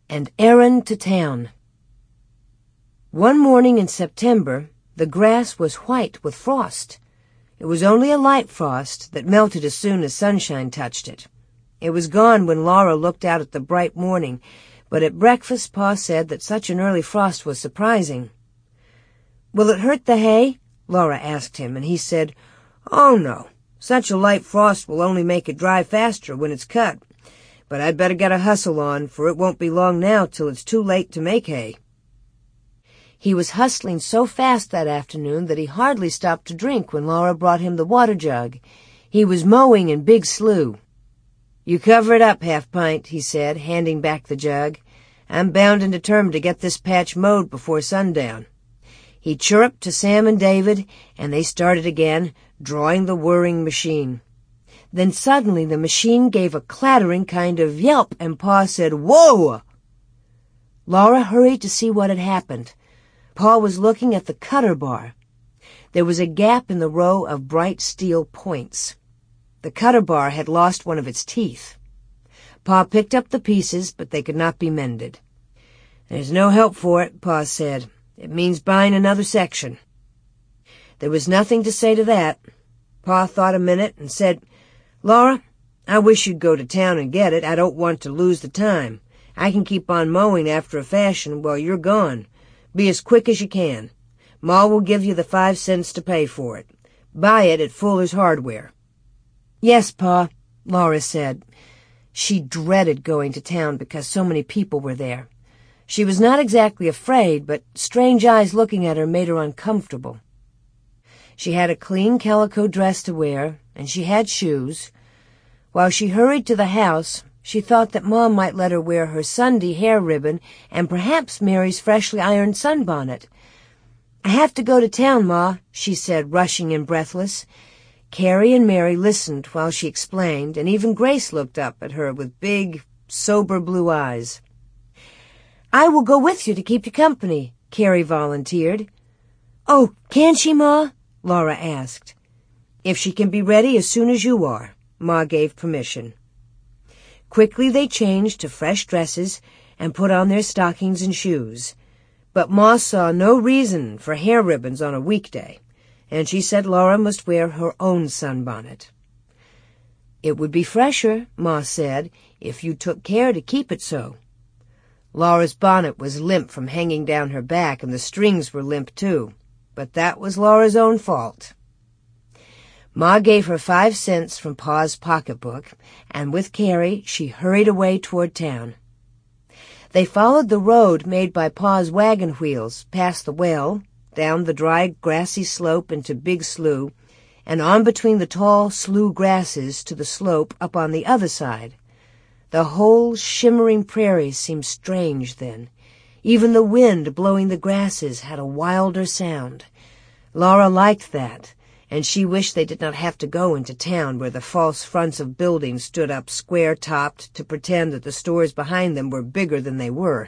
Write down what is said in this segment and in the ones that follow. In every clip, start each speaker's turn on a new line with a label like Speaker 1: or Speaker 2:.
Speaker 1: An Errand to Town. One morning in September, the grass was white with frost. It was only a light frost that melted as soon as sunshine touched it. It was gone when Laura looked out at the bright morning, but at breakfast Pa said that such an early frost was surprising. "Will it hurt the hay?" Laura asked him, and he said, "Oh, no. Such a light frost will only make it dry faster when it's cut. But I'd better get a hustle on, for it won't be long now till it's too late to make hay." He was hustling so fast that afternoon that he hardly stopped to drink when Laura brought him the water jug. He was mowing in Big Slough. "You cover it up, Half-Pint," he said, handing back the jug. "I'm bound and determined to get this patch mowed before sundown." He chirruped to Sam and David, and they started again, drawing the whirring machine. Then suddenly the machine gave a clattering kind of yelp, and Pa said, "Whoa!" Laura hurried to see what had happened. Pa was looking at the cutter bar. There was a gap in the row of bright steel points. The cutter bar had lost one of its teeth. Pa picked up the pieces, but they could not be mended. "There's no help for it," Pa said. "It means buying another section." There was nothing to say to that. Pa thought a minute and said, "Laura, I wish you'd go to town and get it. I don't want to lose the time. I can keep on mowing after a fashion while you're gone. Be as quick as you can. Ma will give you the 5 cents to pay for it. Buy it at Fuller's Hardware." "Yes, Pa," Laura said. She dreaded going to town because so many people were there. She was not exactly afraid, but strange eyes looking at her made her uncomfortable. She had a clean calico dress to wear, and she had shoes. While she hurried to the house, she thought that Ma might let her wear her Sunday hair ribbon and perhaps Mary's freshly ironed sunbonnet. "I have to go to town, Ma," she said, rushing and breathless. Carrie and Mary listened while she explained, and even Grace looked up at her with big, sober blue eyes. "I will go with you to keep you company," Carrie volunteered. "Oh, can she, Ma?" Laura asked. "If she can be ready as soon as you are," Ma gave permission. Quickly they changed to fresh dresses and put on their stockings and shoes. But Ma saw no reason for hair ribbons on a weekday, and she said Laura must wear her own sunbonnet. "It would be fresher," Ma said, "if you took care to keep it so." Laura's bonnet was limp from hanging down her back, and the strings were limp too. But that was Laura's own fault. Ma gave her 5 cents from Pa's pocketbook, and with Carrie she hurried away toward town. They followed the road made by Pa's wagon wheels, past the well, down the dry, grassy slope into Big Slough, and on between the tall slough grasses to the slope up on the other side. The whole shimmering prairie seemed strange then. Even the wind blowing the grasses had a wilder sound. Laura liked that, and she wished they did not have to go into town where the false fronts of buildings stood up square-topped to pretend that the stores behind them were bigger than they were.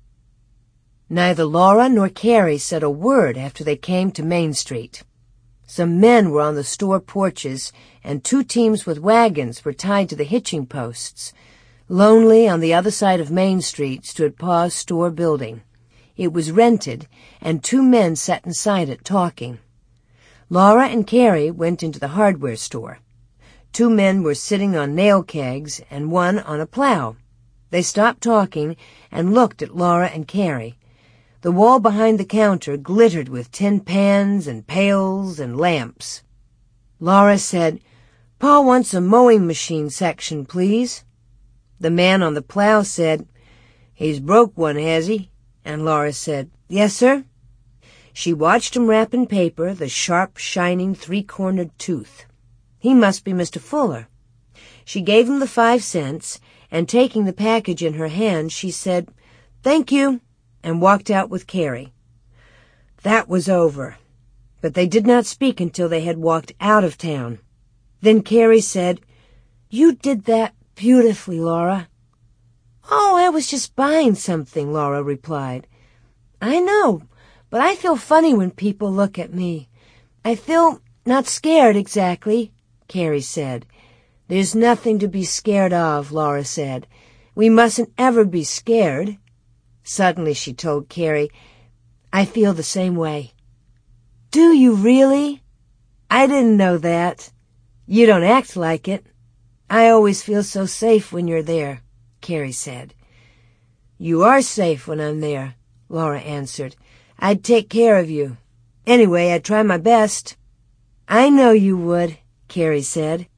Speaker 1: Neither Laura nor Carrie said a word after they came to Main Street. Some men were on the store porches, and 2 teams with wagons were tied to the hitching posts. Lonely on the other side of Main Street stood Pa's store building. It was rented, and 2 men sat inside it talking. Laura and Carrie went into the hardware store. 2 men were sitting on nail kegs and one on a plow. They stopped talking and looked at Laura and Carrie. The wall behind the counter glittered with tin pans and pails and lamps. Laura said, "Pa wants a mowing machine section, please." The man on the plow said, "He's broke one, has he?" And Laura said, "Yes, sir." She watched him wrap in paper the sharp, shining, 3-cornered tooth. He must be Mr. Fuller. She gave him the 5 cents, and taking the package in her hand, she said, "Thank you," and walked out with Carrie. That was over, but they did not speak until they had walked out of town. Then Carrie said, "You did that beautifully, Laura." "Oh, I was just buying something," Laura replied. "I know, but I feel funny when people look at me. I feel not scared exactly," Carrie said. "There's nothing to be scared of," Laura said. "We mustn't ever be scared," Suddenly she told Carrie, "I feel the same way." "Do you really? I didn't know that. You don't act like it. I always feel so safe when you're there," Carrie said. "You are safe when I'm there," Laura answered. "I'd take care of you. Anyway, I'd try my best." "I know you would," Carrie said.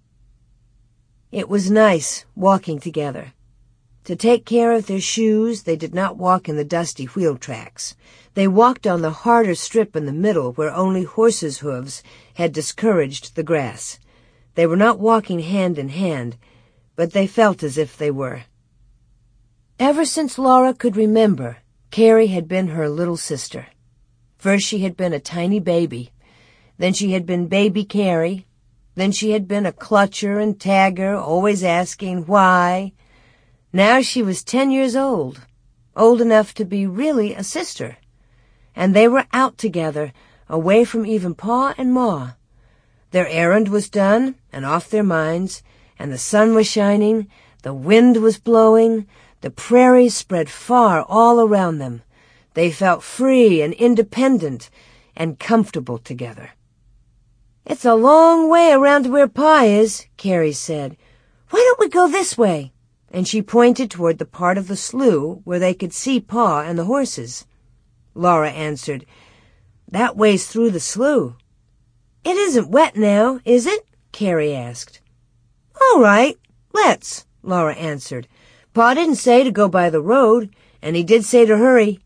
Speaker 1: It was nice walking together. To take care of their shoes, they did not walk in the dusty wheel tracks. They walked on the harder strip in the middle where only horses' hooves had discouraged the grass. They were not walking hand in hand, but they felt as if they were. Ever since Laura could remember, Carrie had been her little sister. First she had been a tiny baby. Then she had been baby Carrie. Then she had been a clutcher and tagger, always asking why. Now she was 10 years old enough to be really a sister. And they were out together, away from even Pa and Ma. Their errand was done and off their minds, and the sun was shining, the wind was blowing, the prairies spread far all around them. They felt free and independent and comfortable together. "It's a long way around to where Pa is," Carrie said. "Why don't we go this way?" And she pointed toward the part of the slough where they could see Pa and the horses. Laura answered, "That way's through the slough." "It isn't wet now, is it?" Carrie asked. "All right, let's," Laura answered. "Pa didn't say to go by the road, and he did say to hurry."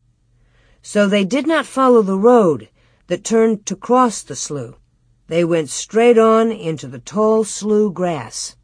Speaker 1: So they did not follow the road that turned to cross the slough. They went straight on into the tall slough grass.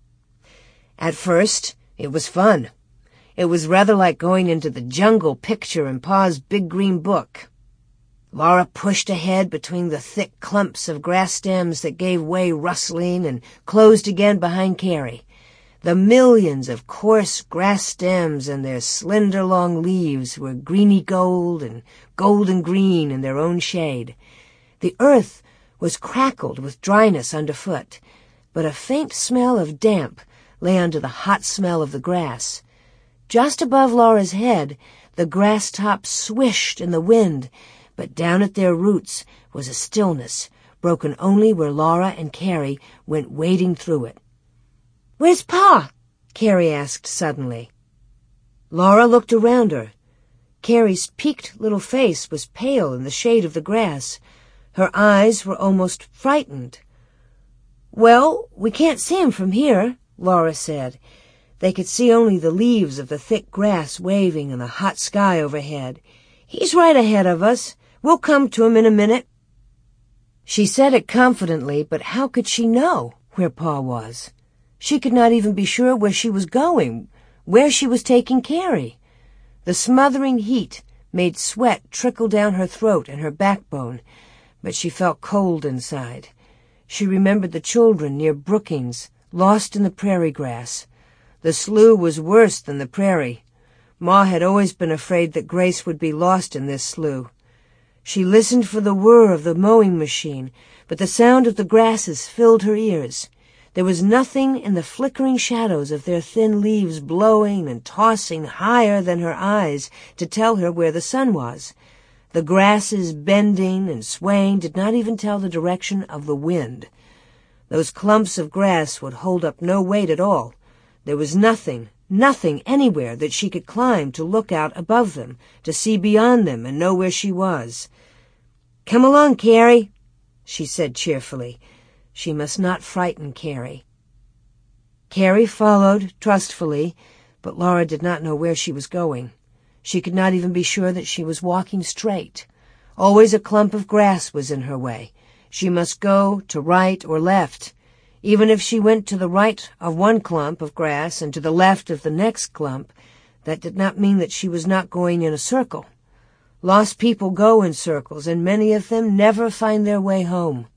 Speaker 1: At first, it was fun. It was rather like going into the jungle picture in Pa's big green book. Laura pushed ahead between the thick clumps of grass stems that gave way rustling and closed again behind Carrie. The millions of coarse grass stems and their slender long leaves were greeny gold and golden green in their own shade. The earth was crackled with dryness underfoot, but a faint smell of damp lay under the hot smell of the grass. Just above Laura's head, the grass tops swished in the wind, but down at their roots was a stillness, broken only where Laura and Carrie went wading through it. "Where's Pa?" Carrie asked suddenly. Laura looked around her. Carrie's peaked little face was pale in the shade of the grass. Her eyes were almost frightened. "Well, we can't see him from here," Laura said. They could see only the leaves of the thick grass waving in the hot sky overhead. "He's right ahead of us. We'll come to him in a minute." She said it confidently, but how could she know where Pa was? She could not even be sure where she was going, where she was taking Carrie. The smothering heat made sweat trickle down her throat and her backbone, but she felt cold inside. She remembered the children near Brookings, lost in the prairie grass. The slough was worse than the prairie. Ma had always been afraid that Grace would be lost in this slough. She listened for the whir of the mowing machine, but the sound of the grasses filled her ears. There was nothing in the flickering shadows of their thin leaves blowing and tossing higher than her eyes to tell her where the sun was. The grasses bending and swaying did not even tell the direction of the wind. Those clumps of grass would hold up no weight at all. There was nothing anywhere that she could climb to look out above them, to see beyond them and know where she was. "Come along, Carrie," she said cheerfully. She must not frighten Carrie. Carrie followed trustfully, but Laura did not know where she was going. She could not even be sure that she was walking straight. Always a clump of grass was in her way. She must go to right or left. Even if she went to the right of one clump of grass and to the left of the next clump, that did not mean that she was not going in a circle. Lost people go in circles, and many of them never find their way home.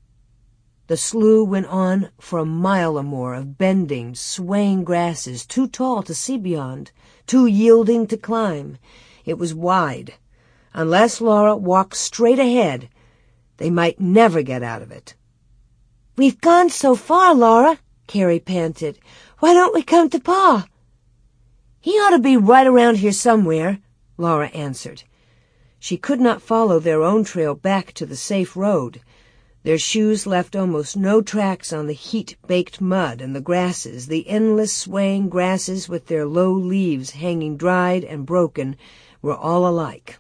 Speaker 1: The slough went on for a mile or more of bending, swaying grasses, too tall to see beyond, too yielding to climb. It was wide. Unless Laura walked straight ahead, they might never get out of it. "We've gone so far, Laura," Carrie panted. "Why don't we come to Pa?" "He ought to be right around here somewhere," Laura answered. She could not follow their own trail back to the safe road. Their shoes left almost no tracks on the heat-baked mud and the grasses, the endless swaying grasses with their low leaves hanging dried and broken, were all alike.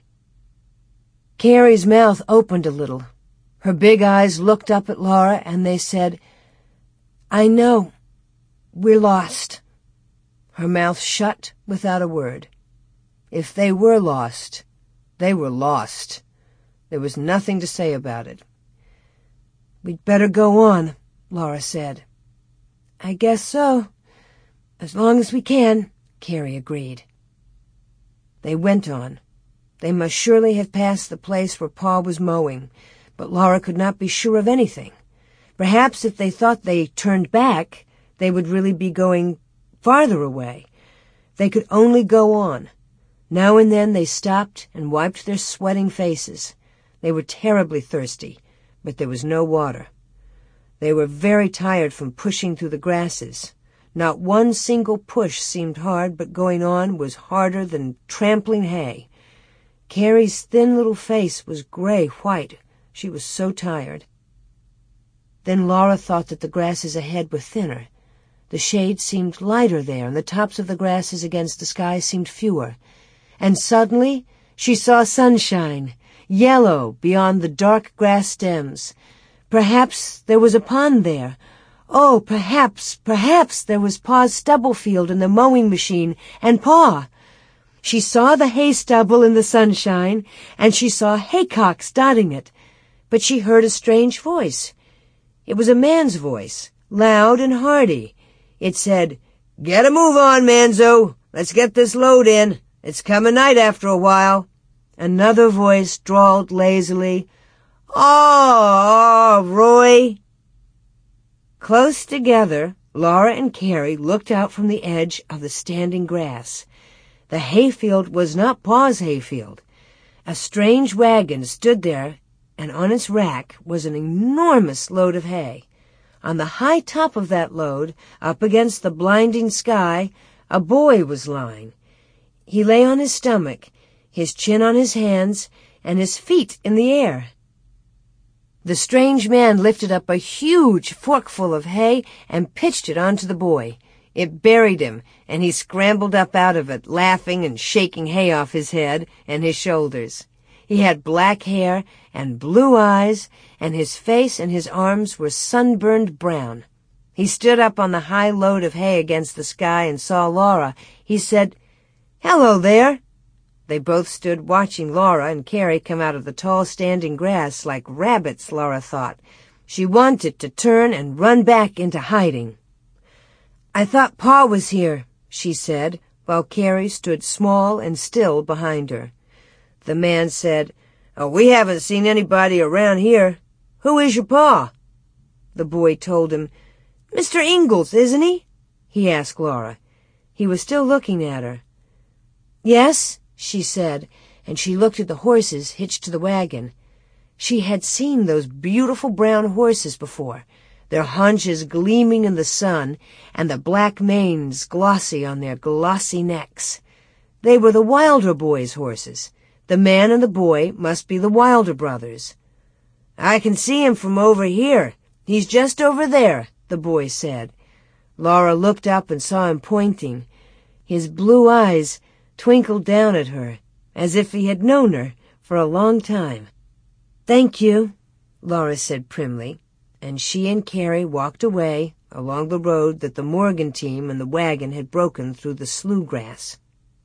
Speaker 1: Carrie's mouth opened a little. Her big eyes looked up at Laura, and they said, "I know. We're lost." Her mouth shut without a word. If they were lost, they were lost. There was nothing to say about it. "We'd better go on," Laura said. "I guess so. As long as we can," Carrie agreed. They went on. They must surely have passed the place where Pa was mowing, but Laura could not be sure of anything. Perhaps if they thought they turned back, they would really be going farther away. They could only go on. Now and then they stopped and wiped their sweating faces. They were terribly thirsty, but there was no water. They were very tired from pushing through the grasses. Not one single push seemed hard, but going on was harder than trampling hay. Carrie's thin little face was gray-white. She was so tired. Then Laura thought that the grasses ahead were thinner. The shade seemed lighter there, and the tops of the grasses against the sky seemed fewer. And suddenly she saw sunshine, yellow beyond the dark grass stems. Perhaps there was a pond there. Oh, perhaps there was Pa's stubble field and the mowing machine, and Pa. She saw the hay stubble in the sunshine, and she saw haycocks dotting it. But she heard a strange voice. It was a man's voice, loud and hearty. It said, "Get a move on, Manzo. Let's get this load in. It's coming night after a while." Another voice drawled lazily, "Oh, Roy." Close together, Laura and Carrie looked out from the edge of the standing grass. The hayfield was not Pa's hayfield. A strange wagon stood there, and on its rack was an enormous load of hay. On the high top of that load, up against the blinding sky, a boy was lying. He lay on his stomach, his chin on his hands, and his feet in the air. The strange man lifted up a huge forkful of hay and pitched it onto the boy. It buried him, and he scrambled up out of it, laughing and shaking hay off his head and his shoulders. He had black hair and blue eyes, and his face and his arms were sunburned brown. He stood up on the high load of hay against the sky and saw Laura. He said, "Hello there." They both stood watching Laura and Carrie come out of the tall standing grass like rabbits, Laura thought. She wanted to turn and run back into hiding. "I thought Pa was here," she said, while Carrie stood small and still behind her. The man said, "Oh, we haven't seen anybody around here. Who is your Pa?" The boy told him. "Mr. Ingalls, isn't he?" he asked Laura. He was still looking at her. "Yes," she said, and she looked at the horses hitched to the wagon. She had seen those beautiful brown horses before, their haunches gleaming in the sun, and the black manes glossy on their glossy necks. They were the Wilder boys' horses. The man and the boy must be the Wilder brothers. "I can see him from over here. He's just over there," the boy said. Laura looked up and saw him pointing. His blue eyes twinkled down at her, as if he had known her for a long time. "Thank you," Laura said primly, and she and Carrie walked away along the road that the Morgan team and the wagon had broken through the slough grass.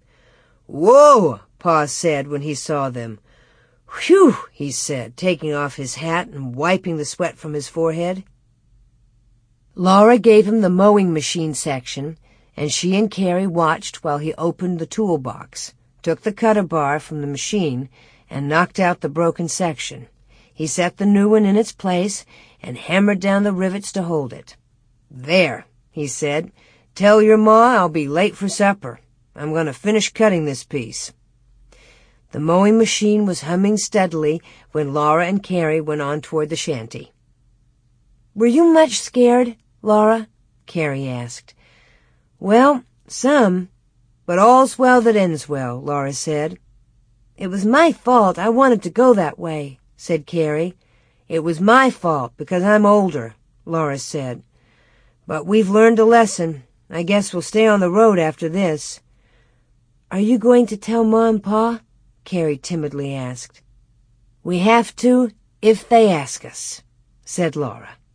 Speaker 1: "Whoa!" Pa said when he saw them. "Whew!" he said, taking off his hat and wiping the sweat from his forehead. Laura gave him the mowing machine section, and she and Carrie watched while he opened the toolbox, took the cutter bar from the machine, and knocked out the broken section. He set the new one in its place and hammered down the rivets to hold it. "There," he said. "Tell your ma I'll be late for supper. I'm going to finish cutting this piece." The mowing machine was humming steadily when Laura and Carrie went on toward the shanty. "Were you much scared, Laura?" Carrie asked. "Well, some. But all's well that ends well, Laura said. It was my fault. I wanted to go that way, said Carrie. It was my fault because I'm older, Laura said. But we've learned a lesson. I guess we'll stay on the road after this. Are you going to tell Ma and Pa? Carrie timidly asked. We have to if they ask us, said Laura.